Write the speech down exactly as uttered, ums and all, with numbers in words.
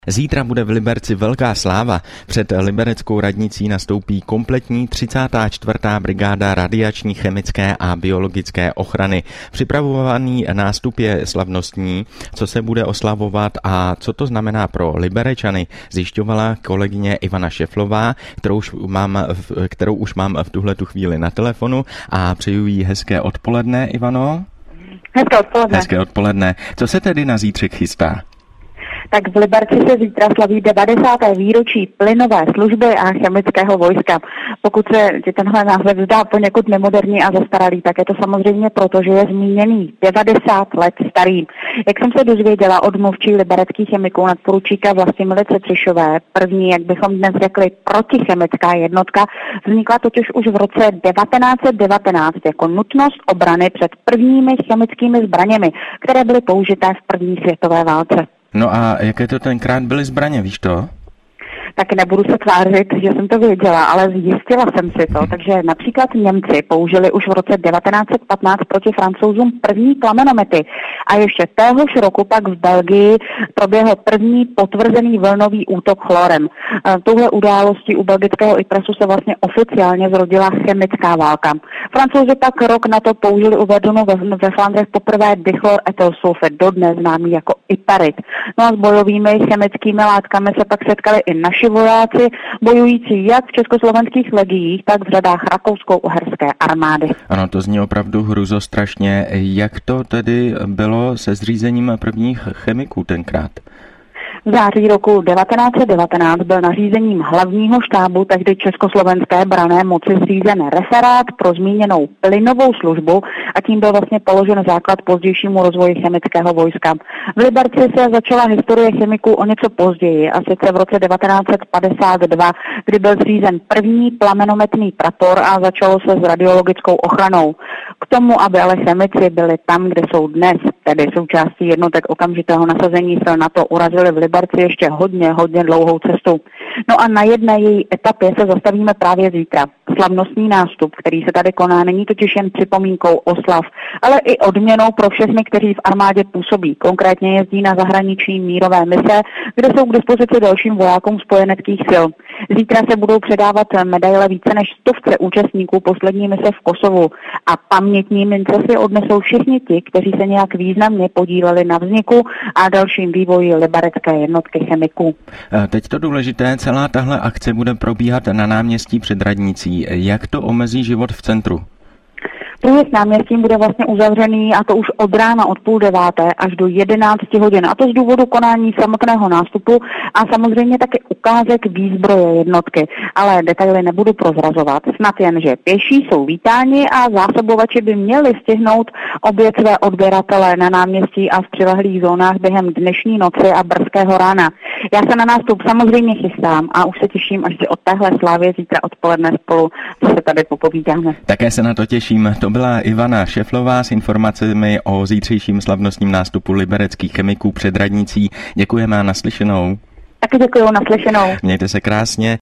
Zítra bude v Liberci velká sláva. Před libereckou radnicí nastoupí kompletní třicátá čtvrtá brigáda radiační, chemické a biologické ochrany. Připravovaný nástup je slavnostní. Co se bude oslavovat a co to znamená pro Liberečany, zjišťovala kolegyně Ivana Šeflová, kterou už mám, kterou už mám v tuhletu chvíli na telefonu, a přeju jí hezké odpoledne, Ivano. Hezké odpoledne. Hezké odpoledne. Co se tedy na zítřek chystá? Tak v Liberci se zítra slaví devadesáté výročí plynové služby a chemického vojska. Pokud se ti tenhle název zdá poněkud nemoderní a zastaralý, tak je to samozřejmě proto, že je zmíněný devadesát let starý. Jak jsem se dozvěděla od mluvčí libereckých chemiků nadporučíka Vlastimily Cetřišové, první, jak bychom dnes řekli, protichemická jednotka, vznikla totiž už v roce devatenáct set devatenáct jako nutnost obrany před prvními chemickými zbraněmi, které byly použité v první světové válce. No a jaké to tenkrát byly zbraně, víš to? Tak nebudu se tvářit, že jsem to věděla, ale zjistila jsem si to. Hmm. Takže například Němci použili už v roce devatenáct set patnáct proti Francouzům první plamenomety. A ještě téhož roku pak v Belgii proběhl první potvrzený vlnový útok chlorem. Touhle událostí u belgického Ypressu se vlastně oficiálně zrodila chemická válka. Francouzi pak rok na to použili u Verdunu ve, ve Flandrech poprvé dichloretylsulfid, dodnes známý jako Iparit. No a s bojovými chemickými látkami se pak setkali i naši vojáci, bojující jak v československých legiích, tak v řadách rakousko-uherské armády. Ano, to zní opravdu hruzostrašně. Jak to tedy bylo se zřízením prvních chemiků tenkrát? V září roku devatenáct set devatenáct byl nařízením hlavního štábu tehdy československé branné moci zřízen referát pro zmíněnou plynovou službu a tím byl vlastně položen základ pozdějšímu rozvoji chemického vojska. V Liberci se začala historie chemiků o něco později, a sice v roce devatenáct set padesát dva, kdy byl zřízen první plamenometný prapor a začalo se s radiologickou ochranou. K tomu, aby ale chemici byli tam, kde jsou dnes, tedy součástí jednotek okamžitého nasazení sil NATO, urazili v Liberci ještě hodně, hodně dlouhou cestu. No a na jedné její etapě se zastavíme právě zítra. Slavnostní nástup, který se tady koná, není totiž jen připomínkou oslav, ale i odměnou pro všechny, kteří v armádě působí. Konkrétně jezdí na zahraniční mírové mise, kde jsou k dispozici dalším vojákům spojeneckých sil. Zítra se budou předávat medaile více než stovce účastníků poslední mise v Kosovu a pamětní mince si odnesou všichni ti, kteří se nějak významně podíleli na vzniku a dalším vývoji liberecké jednotky chemiků. Teď to důležité, celá tahle akce bude probíhat na náměstí před radnicí. Jak to omezí život v centru? Průjezd náměstím bude vlastně uzavřený, a to už od rána od půl deváté až do jedenácti hodin. A to z důvodu konání samotného nástupu a samozřejmě taky ukázek výzbroje jednotky. Ale detaily nebudu prozrazovat. Snad jen, že pěší jsou vítáni a zásobovači by měli stihnout obět své odběratele na náměstí a v přilehlých zónách během dnešní noci a brzkého rána. Já se na nástup samozřejmě chystám a už se těším, až si od téhle slávy zítra odpoledne spolu se tady popovídáme. Také se na to těším. To byla Ivana Šeflová s informacemi o zítřejším slavnostním nástupu libereckých chemiků před radnicí. Děkujeme a naslyšenou. Taky děkuju, naslyšenou. Mějte se krásně.